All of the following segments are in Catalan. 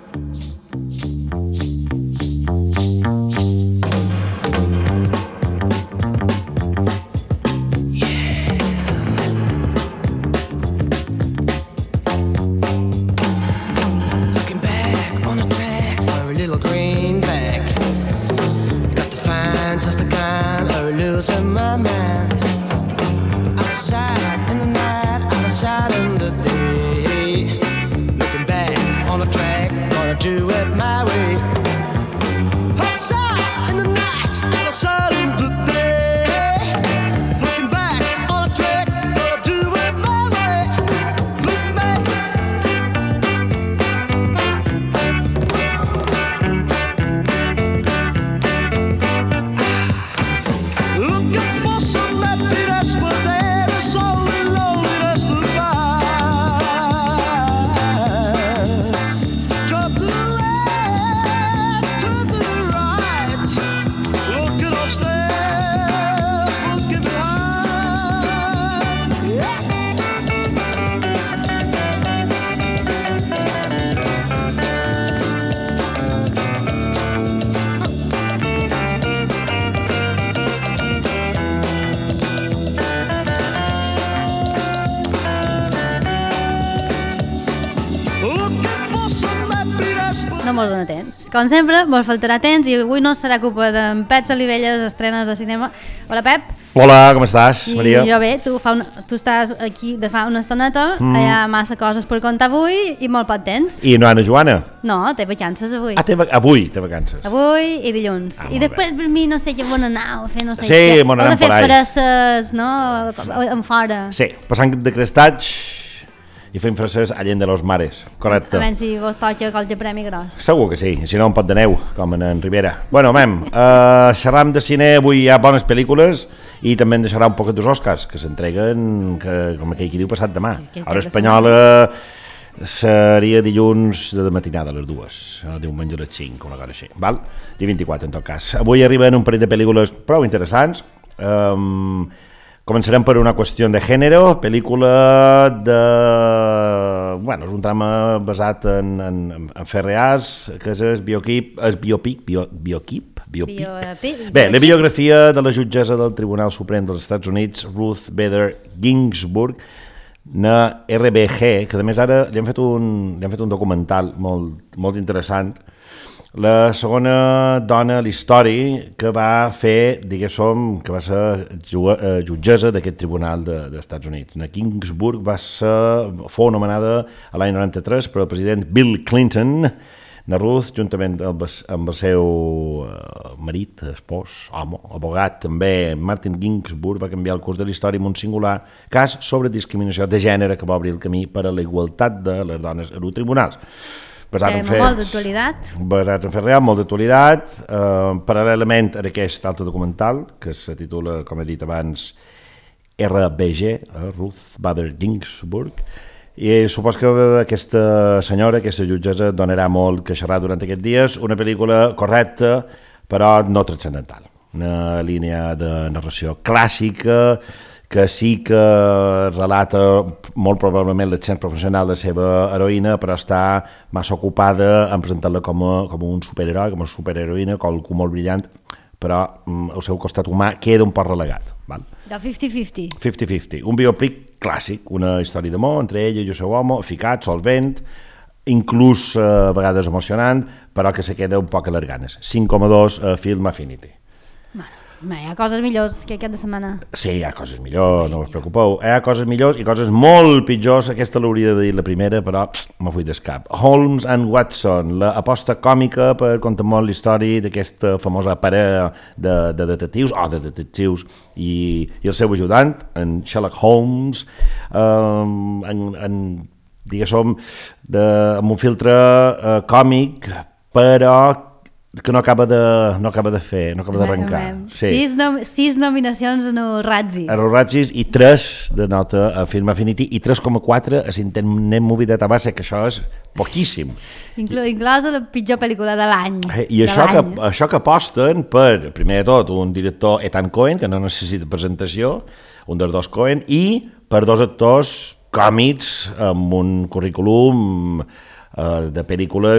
No mos dona temps. Com sempre, mos faltarà temps i avui no serà culpa d'en Pep Salivelles, estrenes de cinema. Hola, Pep. Hola, com estàs, Maria? Jo bé, tu estàs aquí de fa una estoneta, hi ha massa coses per contar avui i molt poc temps. I no Anna Joana? No, té vacances avui. Avui té vacances. Avui i dilluns. I després per mi no sé què on anar o fer no sé què. Sí, on anar de fer fresses, no? En fora. Sí, passant de crestats i fent fresses a Llent de los Mares, correcte. A veure si vos toca colge premi gros. Segur que sí, si no un pot de neu, com en Rivera. Bueno, xerram de cine, avui hi ha bones pel·lícules i també en deixarà un poc dels Oscars, que s'entreguen, com aquell qui diu, passat demà. Hora espanyola seria dilluns de matinada a les 2, diumenge a les 5, una cosa així, val? Dia 24, en tot cas. Avui arriben un parell de pel·lícules prou interessants. Començarem per una qüestió de gènere, pel·lícula de... Bueno, és un drama basat en fets reals, que és biopic. Bé, la biografia de la jutgessa del Tribunal Suprem dels Estats Units, Ruth Bader Ginsburg, na RBG, que a més ara li han fet un documental molt interessant. La segona dona a la història que va fer, diguéssim, que va ser jutgessa d'aquest tribunal dels Estats Units. Na Ginsburg fou nomenada a l'any 93 per el president Bill Clinton. Na Ruth, juntament amb el seu marit, espòs, home, abogat també, Martin Ginsburg, va canviar el curs de la història amb un singular cas sobre discriminació de gènere que va obrir el camí per a la igualtat de les dones en els tribunals. Basat en molt d'actualitat. Basat en fets reals, molt d'actualitat. Paral·lelament a aquest altre documental, que se titula, com he dit abans, RBG, Ruth Bader Ginsburg, i supos que aquesta senyora, aquesta jutgessa, donarà molt que xerrar durant aquests dies, una pel·lícula correcta, però no transcendental. Una línia de narració clàssica, que sí que relata molt probablement l'ascens professional de la seva heroïna, però està massa ocupada en presentar-la com un superheroi, com una superheroïna, qualcú molt brillant, però el seu costat humà queda un poc relegat. Val? De 50-50. 50-50. Un biopic clàssic, una història d'amor entre ella i el seu home, eficaç, solvent, inclús a vegades emocionant, però que se queda un poc a les ganes. 5,2 a Film Affinity. Hi ha coses millors que aquesta setmana. Sí, hi ha coses millors, no us preocupeu. Hi ha coses millors i coses molt pitjors. Aquesta l'hauria de dir la primera, però me fui d'escap. Holmes and Watson, l'aposta còmica per contar molt la història d'aquesta famosa parella de detectius i el seu ajudant, en Sherlock Holmes, diguéssim, amb un filtre còmic, però que no acaba d'arrencar. Sí. Sis nominacions en el Razzie. En el Razzie i 3 de nota a Film Affinity i 3,4 a Internet Movie Database, que això és poquíssim. Inclosa la pitjor pel·lícula de l'any. I això que aposten per, primer de tot, un director Ethan Coen, que no necessita presentació, un dels dos Coen, i per dos actors còmics amb un currículum de pel·lícules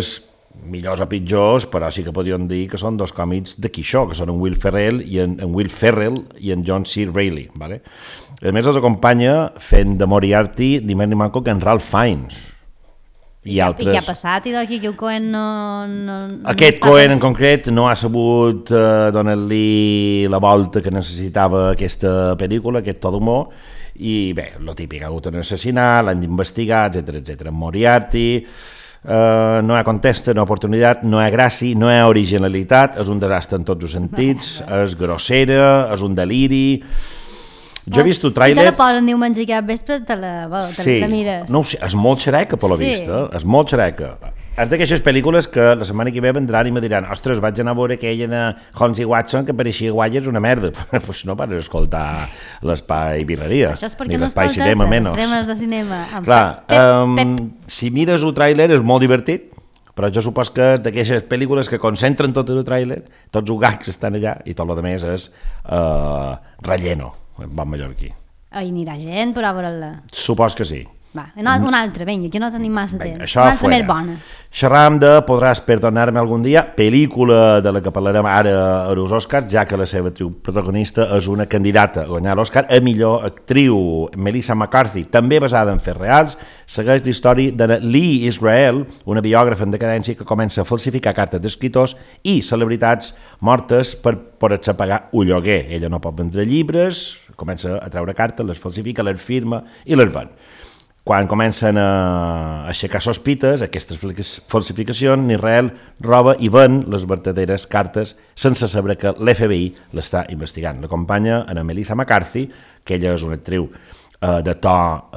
millors o pitjors, però sí que podríem dir que són dos còmics de Quixó, que són en Will Ferrell i en Will Ferrell i en John C. Reilly, ¿vale? A més, els acompanya fent de Moriarty ni més ni manco que en Ralph Fiennes. I altres... I què ha passat? I d'aquí que el Cohen no Aquest Cohen en concret no ha sabut donar-li la volta que necessitava aquesta pel·lícula, aquest to d'humor, i bé, lo típic, ha hagut un assassinat, l'han d'investigar, etc. Moriarty... no hi ha contesta, no hi ha oportunitat, no hi ha gràcia, no hi ha originalitat, és un desastre en tots els sentits, és grossera, és un deliri. Jo he vist el tràiler... Si te la posen diumenge cap vespre, te la mires. No ho sé, és molt xereca per la vista, és molt xereca. És d'aquestes pel·lícules que la setmana que ve vendran i me diran ostres, vaig anar a veure aquella de Holmes i Watson que pareixia guai, és una merda. Pues no vas escoltar l'Espai Birreria. Això és perquè no escoltes les de cinema. Clar, si mires el tràiler és molt divertit, però jo supos que és d'aquestes pel·lícules que concentren tot el tràiler, tots els gags estan allà i tot el que més és relleno, en bon mallorquí. I anirà gent per a veure-la? Supos que sí. Va, un altre, vinga, que no tenim massa temps. Això una altra més bona. Xerram de Podràs perdonar-me algun dia, pel·lícula de la que parlarem ara als Oscars, ja que la seva actriu protagonista és una candidata a guanyar l'Oscar a millor actriu, Melissa McCarthy, també basada en fets reals, segueix la història de Lee Israel, una biògrafa en decadència que comença a falsificar cartes d'escriptors i celebritats mortes per poder-se pagar un lloguer. Ella no pot vendre llibres, comença a treure cartes, les falsifica, les firma i les ven. Quan comencen a aixecar sospites, aquestes falsificacions, Israel roba i ven les verdaderes cartes sense saber que l'FBI l'està investigant. L'acompanya en Melissa McCarthy, que ella és una actriu de to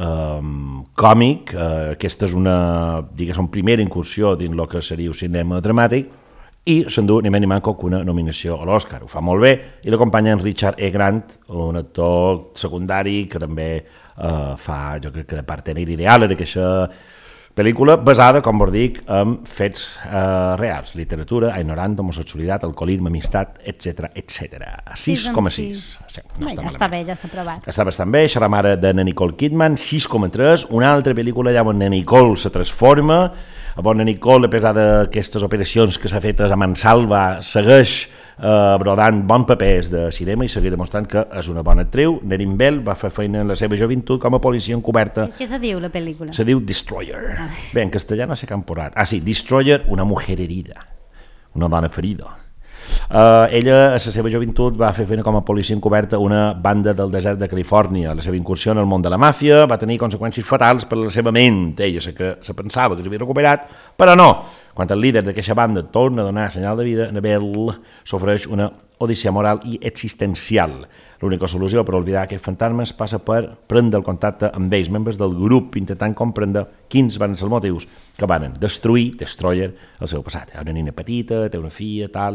còmic, aquesta és una, diguéssim, primera incursió dins el que seria el cinema dramàtic, i s'endú ni més ni manco que una nominació a l'Oscar. Ho fa molt bé, i l'acompanya en Richard E. Grant, un actor secundari que també fa, jo crec que de partener ideal en aquesta pel·lícula, basada, com vos dic, en fets reals, literatura, ignorant, homosexualitat, alcoholisme, amistat, etc. 6,6. Sí, no ja està bé, ja està aprovat. Està bastant bé. Xerram ara de Nicole Kidman, 6,3. Una altra pel·lícula allà on Nicole se transforma, on Nicole, a pesar d'aquestes operacions que s'ha fet a mansalva, segueix brodant bons papers de cinema i seguir demostrant que és una bona actriu. Nerin Bell va fer feina en la seva joventut com a policia encoberta. Què se diu, la pel·lícula? Se diu Destroyer. Bé, en castellà no sé què han posat. Sí, Destroyer, una mujer herida, una dona ferida. Ella, a la seva joventut, va fer feina com a policia encoberta una banda del desert de Califòrnia. La seva incursió en el món de la màfia va tenir conseqüències fatals per a la seva ment. Ella se pensava que s'havia recuperat, però no. Quan el líder d'aquesta banda torna a donar senyal de vida, Annabelle sofreix una odissea moral i existencial. L'única solució per oblidar aquests fantasmes passa per prendre el contacte amb ells, membres del grup, intentant comprendre quins van ser els motius que van destruir, Destroyer, el seu passat. Hi ha una nina petita, té una filla, tal...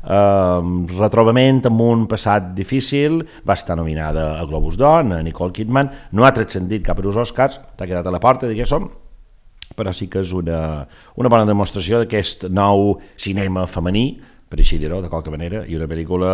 retrobament amb un passat difícil, va estar nominada a Globus d'Or, a Nicole Kidman, no ha transcendit cap als Oscars, t'ha quedat a la porta, diguéssim, però sí que és una bona demostració d'aquest nou cinema femení, per així dir-ho, de qualque manera, i una pel·lícula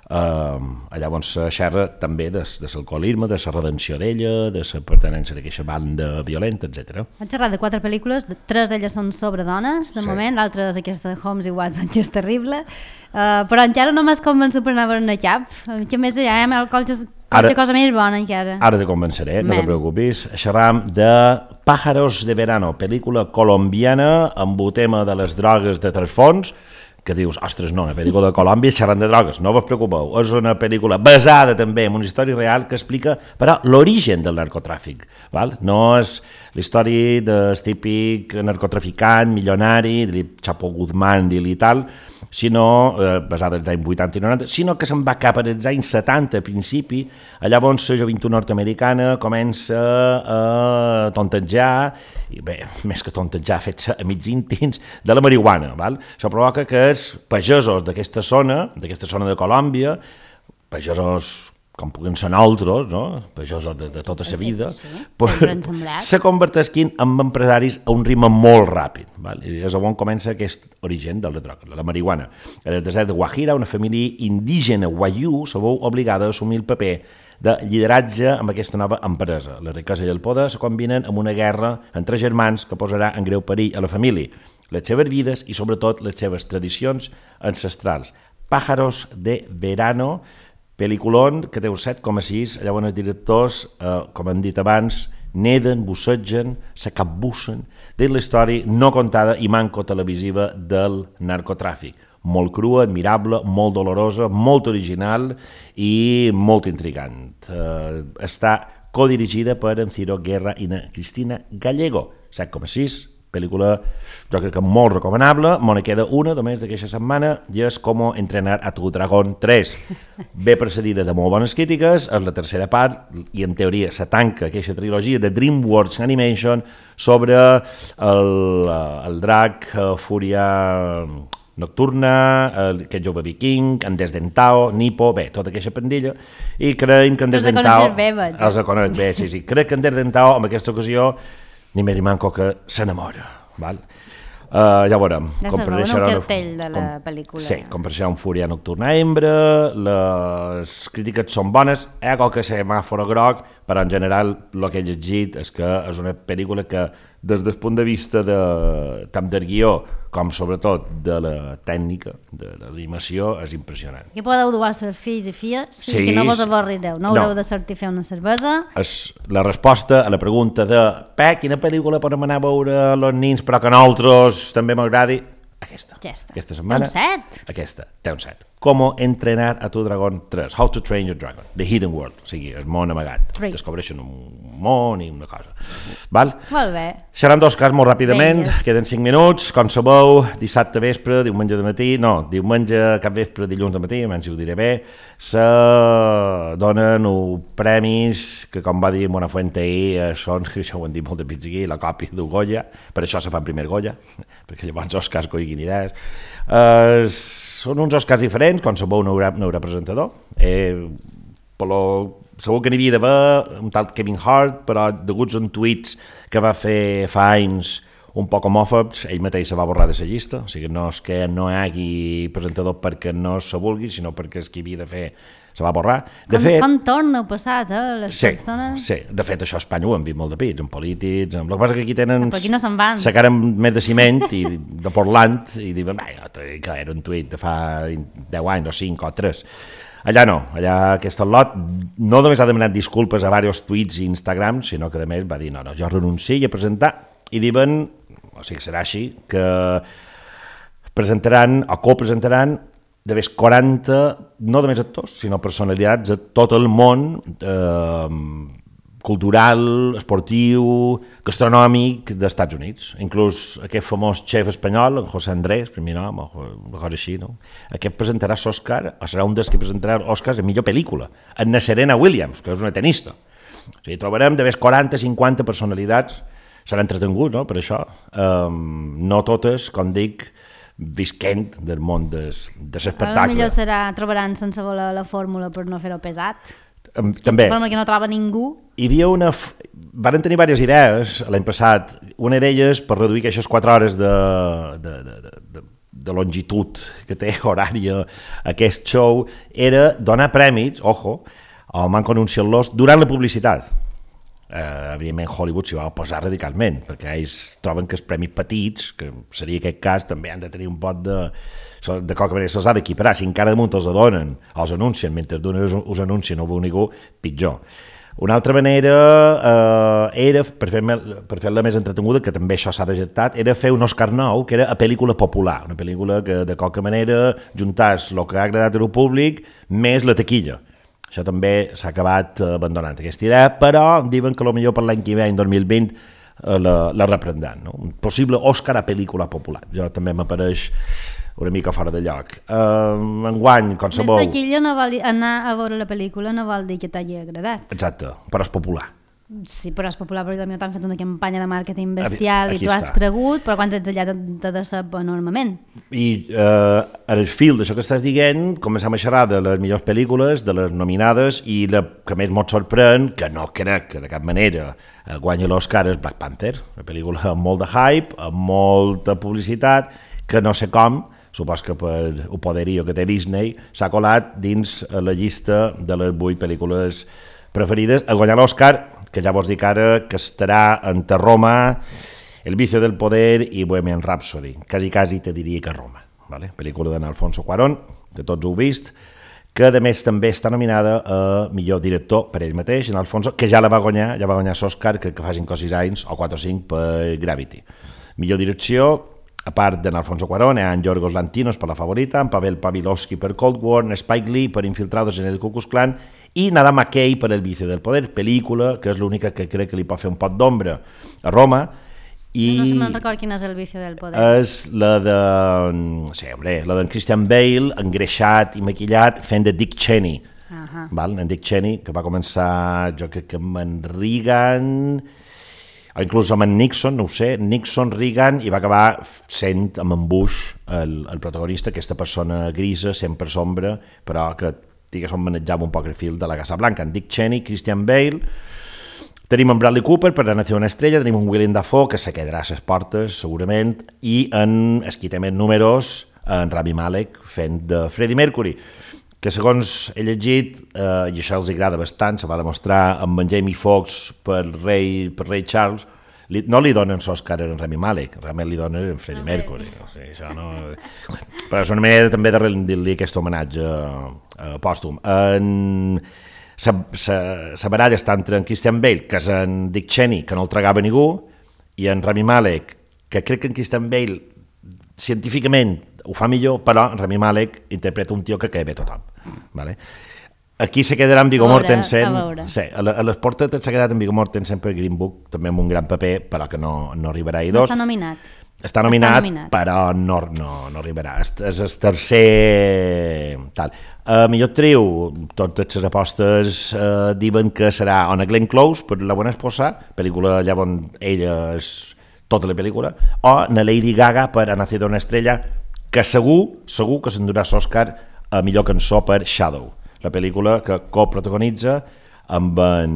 allà on se xerra també de l'alcoholisme, de la redenció d'ella, de la pertinença d'aquesta banda violenta, etc. Han xerrat de 4 pel·lícules, 3 d'elles són sobre dones, de moment, l'altra és aquesta de Holmes i Watson, que és terrible, però encara no m'has convençut per anar a veure cap, que més allà hi ha qualque cosa més bona encara. Ara te convenceré, no te preocupis. Xerram de Pájaros de Verano, pel·lícula colombiana amb el tema de les drogues de trasfons, que dius, ostres, no, una pel·lícula de Colòmbia xerrant de drogues, no vos preocupeu, és una pel·lícula basada també en una història real que explica, però, l'origen del narcotràfic, val? No és la història del típic narcotraficant, milionari, del Chapo Guzmán, i tal, sinó, basada en els anys 80 i 90, sinó que se'n va cap als anys 70 a principi, allà on la joventut nord-americana comença a tontejar, i bé, més que tontejar, fet-se amics íntims de la marihuana, val? Això provoca que els pagesos d'aquesta zona de Colòmbia, pagesos com puguin ser altres, no? Pagesos de tota la vida, se converteixin en empresaris a un ritme molt ràpid. Val? I és on comença aquest origen de la droga, la marihuana. En el desert de Guajira, una família indígena Wayuu se veu obligada a assumir el paper de lideratge amb aquesta nova empresa. La riquesa i el poder se combinen amb una guerra entre germans que posarà en greu perill a la família. les seves vides i sobretot les seves tradicions ancestrals. Pájaros de verano, pel·lículon que té un 7,6, allà on els directors, com hem dit abans, neden, bussegen, s'acapbussen dins la història no contada i manco televisiva del narcotràfic. Molt crua, admirable, molt dolorosa, molt original i molt intrigant. Està codirigida per en Ciro Guerra i Cristina Gallego. 7,6, pel·lícula jo crec que molt recomanable. Me queda una només d'aquesta setmana i és Com entrenar a tu dragón 3. Ve precedida de molt bones crítiques, és la tercera part i en teoria se tanca aquesta trilogia de DreamWorks Animation sobre el drac Fúria Nocturna, aquest jove viking, en Desdentao, Nipo, bé, tota aquesta pandilla, i creiem que en Desdentao... Els conec bé, sí. Crec que en Desdentao, en aquesta ocasió, ni més ni manco que s'enamora, val? Ja veurem. Ja sabeu, un cartell de la pel·lícula. Sí, com per això un Fúria Nocturna hembra, les crítiques són bones, hi ha qualque semàforo groc, però en general el que he llegit és que és una pel·lícula que des del punt de vista tant del guió com sobretot de la tècnica, de l'animació, és impressionant. Que podeu dur als fills i filles, sí, que no vos avorrireu, no haureu de sortir a fer una cervesa. És la resposta a la pregunta de quina pel·lícula podem anar a veure els nins però que a nosaltres també m'agradi? Aquesta setmana. Té un 7. Aquesta, té un 7. Com entrenar a tu dragón 3. How to train your dragon. The hidden world. O sigui, el món amagat. Descobreixen un món i una cosa. Val? Molt bé. Seran dos casos molt ràpidament. Queden 5 minuts. Com sabeu, dissabte vespre, diumenge de matí, diumenge cap vespre, dilluns de matí, menys si ho diré bé, se donen premis que, com va dir Buenafuente ahir, són, això ho han dit molt de pits aquí, la còpia d'un Goya. Per això se fa primer Goya, perquè llavors Oscars coiguin idees. Són uns Oscars diferents, com sabeu no hi haurà presentador, però segur que n'hi havia d'haver un tal Kevin Hart, però deguts a tuits que va fer fa anys un poc homòfobs, ell mateix se va borrar de la llista, o sigui, no és que no hi hagi presentador perquè no se vulgui, sinó perquè és qui havia de fer se va borrar. Com torna el passat, les persones? Sí, de fet això a Espanya ho hem vist molt de pits, en polítics, el que passa que aquí tenen aquí no se'n van. La cara més de ciment i de Portland i diuen, que era un tuit de fa 10 anys o 5 o 3. Allà no, allà aquest lot no només ha demanat disculpes a diversos tuits i Instagram, sinó que a més va dir, no, jo renuncio a presentar, i diuen, o sigui, serà així, que presentaran o copresentaran de més 40, no només actors, sinó personalitats de tot el món cultural, esportiu, gastronòmic dels Estats Units. Inclús aquest famós xef espanyol, en José Andrés, primer nom, o una cosa així, no? Aquest presentarà l'Òscar, o serà un dels que presentarà l'Òscar en millor pel·lícula, en Serena Williams, que és una tenista. O sigui, trobarem de més 40-50 personalitats, serà entretengut, no?, per això. No totes, com dic, visquent del món de l'espectacle. Potser trobaran sense voler la fórmula per no fer-ho pesat. També. La fórmula que no troba ningú. Hi havia van tenir diverses idees l'any passat. Una d'elles, per reduir aquestes 4 hores de longitud que té horària aquest show, era donar prèmits, ojo, o manco anunciar-los durant la publicitat. Evidentment Hollywood s'hi va oposar radicalment, perquè ells troben que els premis petits, que seria aquest cas, també han de tenir un pot de qualque manera se'ls ha d'equiparar. Si encara damunt els donen, els anuncien, mentre us anuncien no ho veu ningú, pitjor. Una altra manera era, per fer-la més entretenguda, que també això s'ha dejectat, era fer un Òscar nou, que era a pel·lícula popular, una pel·lícula que de qualque manera juntàs el que ha agradat al públic més la taquilla. Això també s'ha acabat abandonant, aquesta idea, però diuen que potser per l'any que ve, en 2020, la reprendran. No? Un possible Òscar a pel·lícula popular. Jo també m'apareix una mica fora de lloc. Enguany, com sabeu... Més taquilla no vol dir, anar a veure la pel·lícula no vol dir que t'hagi agradat. Exacte, però és popular. Sí, però és popular perquè també t'han fet una campanya de màrqueting bestial i tu has cregut, però quan ets allà t'ha de saber enormement. I en el fil d'això que estàs dient, comencem a xerrar de les millors pel·lícules, de les nominades, i la que més mos sorprèn, que no crec que de cap manera guanyi l'Òscar, és Black Panther, una pel·lícula amb molt de hype, amb molta publicitat, que no sé com, supos que per el poderío que té Disney, s'ha colat dins la llista de les 8 pel·lícules preferides a guanyar l'Òscar, que ja vos dic ara que estarà entre Roma El vicio del poder i Bohemian Rhapsody, quasi te diria que Roma, vale? Pel·lícula d'en Alfonso Cuarón, que tots heu vist, que a més també està nominada a millor director per ell mateix, en Alfonso, que ja va guanyar l'Oscar, crec que fa 5 o 6 anys, o 4 o 5 per Gravity. Millor direcció, a part d'en Alfonso Cuarón, en Yorgos Lanthimos per La Favorita, en Pavel Pawlikowski per Cold War, en Spike Lee per Infiltrados en el Ku Klux Klan i Nada McKay per El vicio del poder, pel·lícula que és l'única que crec que li pot fer un pot d'ombra a Roma. No se me'n record quin és El vicio del poder. És la de... Sí, hombre, la d'en Christian Bale, engreixat i maquillat, fent de Dick Cheney. Val? En Dick Cheney, que va començar, jo crec que amb en Reagan, o inclús amb en Nixon, no ho sé, Nixon, Reagan, i va acabar sent amb en Bush el protagonista, aquesta persona grisa, sempre sombra, però que, diguéssim, manejava un poc el fil de la Casa Blanca. En Dick Cheney, Christian Bale, tenim en Bradley Cooper per La nació d'una estrella, tenim un Willem Dafoe, que se quedarà a les portes, segurament, i en esquitament números, en Rami Malek, fent de Freddie Mercury, que segons he llegit, i això els agrada bastant, se va demostrar amb en Jamie Foxx per rei Charles, no li donen l'Oscar a en Rami Malek, realment li donen en Freddie Mercury. O sigui, això no... Però és una manera també de rendir-li aquest homenatge pòstum. La baralla està entre en Christian Bale, que és en Dick Cheney, que no el tragava ningú, i en Rami Malek, que crec que en Christian Bale científicament ho fa millor, però en Rami Malek interpreta un tio que cae bé a tothom. Vale? Aquí se quedarà amb Viggo Mortensen. Sí, a les portes s'ha quedat amb Viggo Mortensen per Green Book, també amb un gran paper, però que no arribarà a I2. No està nominat. Està nominat, però no arribarà. És el tercer... Tal. Millor actriu, totes les apostes diuen que serà o Glenn Close per La buena esposa, pel·lícula allà on ella és tota la pel·lícula, o na Lady Gaga per Ha nacido una estrella, que segur que s'endurà l'Oscar a millor cançó per Shadow, la pel·lícula que coprotagonitza amb en...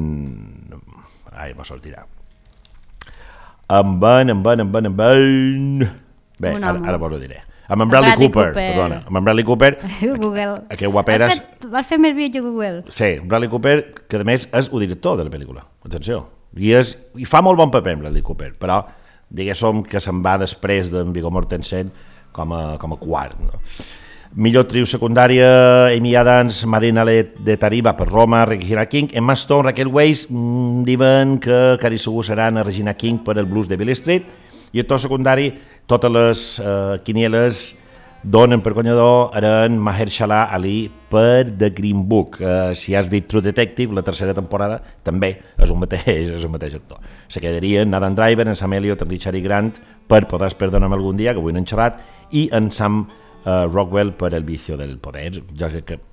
Ai, me sortirà. Amb en... Bé, ara vos ho diré. Amb en Bradley Cooper, perdona. Amb en Bradley Cooper, Google. Aquest guaperes... Vas fer més vídeo a Google. Sí, Bradley Cooper, que a més és el director de la pel·lícula. Atenció. I fa molt bon paper en Bradley Cooper, però diguéssim que se'n va després d'en Viggo Mortensen com a quart. No? Millor actriu secundària, Amy Adams, Marina de Tariba per Roma, Regina King, Emma Stone, Raquel Weisz, diuen que quasi segur seran a Regina King per el Blues de Beale Street, i actor secundari, totes les quinieles donen per guanyador eren Mahershala Ali per The Green Book. Si has vist True Detective, la tercera temporada, també és el mateix actor. Se quedarien Nathan Driver, en Sam Elliott, en Richard E. Grant per Podràs perdona'm algun dia, que avui no han xerrat, i en Sam Rockwell per El vicio del poder. Jo crec que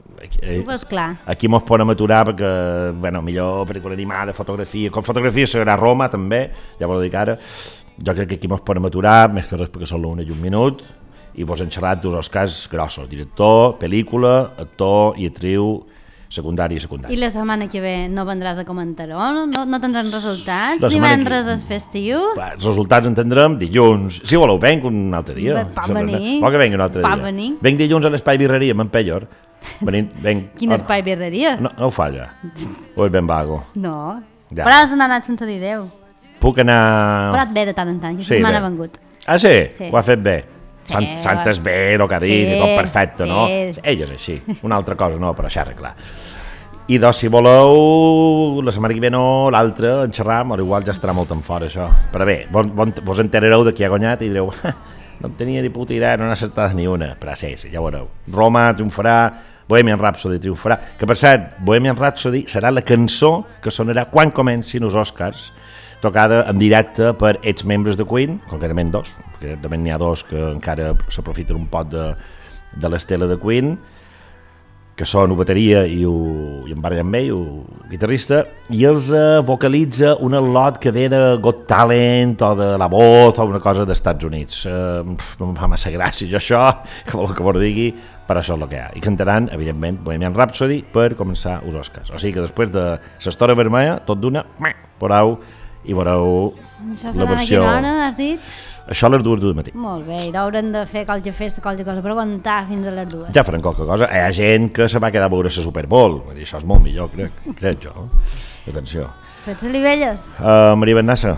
aquí mos podem aturar perquè, bueno, millor pel·lícula animada, fotografia, com fotografia serà Roma també, ja vos ho dic ara. Jo crec que aquí mos podem aturar, més que res perquè són l'una i un minut, i vos han xerrat dos Oscars grossos, director, pel·lícula, actor i actriu secundari. I la setmana que ve no vendràs a comentar-ho? No tindran resultats? Divendres és festiu? Els resultats en tindrem dilluns. Si voleu, venc un altre dia. Pot venir. Vol que vengui un altre dia. Venc dilluns a l'Espai Birreria, amb en Pellor. Quin Espai Birreria? No ho falla. O és ben vago. No. Però ara se n'ha anat sense dir adéu. Puc anar... Però et ve de tant en tant, aquesta setmana ha vengut. Ah, sí? Ho ha fet bé. Santes bé, el que ha dit, tot perfecte, no? Ell és així, una altra cosa no, però això arreglar. I doncs, si voleu, la setmana que ve no, l'altra, en xerram, o igual ja estarà molt en fora, això. Però bé, vos enterareu de qui ha guanyat i direu, no en tenia ni puta idea, no n'ha acertat ni una, però sí, ja ho veureu. Roma triomfarà, Bohemian Rhapsody triomfarà, que per cert, Bohemian Rhapsody serà la cançó que sonarà quan comencin els Oscars, tocada en directe per exmembres de Queen, concretament dos, perquè també n'hi ha dos que encara s'aprofiten un pot de l'estela de Queen, que són un bateria i en Brian May, un guitarrista, i els vocalitza un al·lot que ve de Got Talent o de La Voz o una cosa d'Estats Units. No em fa massa gràcia jo això, que vol que vos digui, però això és el que hi ha. I cantaran, evidentment, Bohemian Rhapsody per començar els Oscars. O sigui que després de l'Estora Vermella, tot d'una, veureu i veureu la versió... Això serà a quina hora, has dit? Això a les 2 del matí. Molt bé, i haurem de fer qualque festa, qualque cosa, per aguantar fins a les 2. Ja farem qualque cosa. Hi ha gent que se va quedar a veure la Super Bowl. Això és molt millor, crec jo. Atenció. Fets libelles? Maria Bennassa,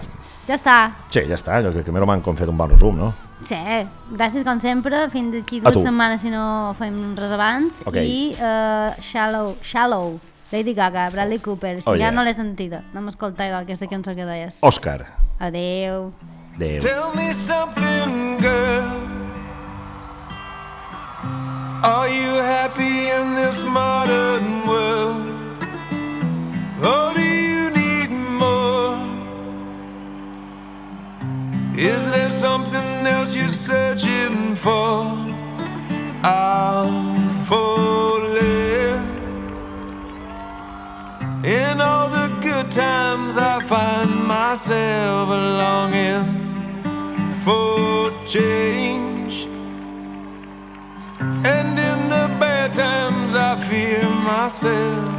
Ja està. Sí, ja està, jo crec que més o menys hem fet un bon resum, no? Sí, gràcies com sempre, fins d'aquí A 2 tu. setmanes si no fem res abans. Ok. I Shallow, Lady Gaga, Bradley Cooper, Oh, ja yeah. no l'he sentida, no m'escoltava aquesta cançó que deies. Òscar. Adeu. Adéu. Tell me something, girl. Are you happy in this modern world? Or do you need more? Is there something else you're searching for? I'm falling. In all the good times I find myself longing for change, and in the bad times I fear myself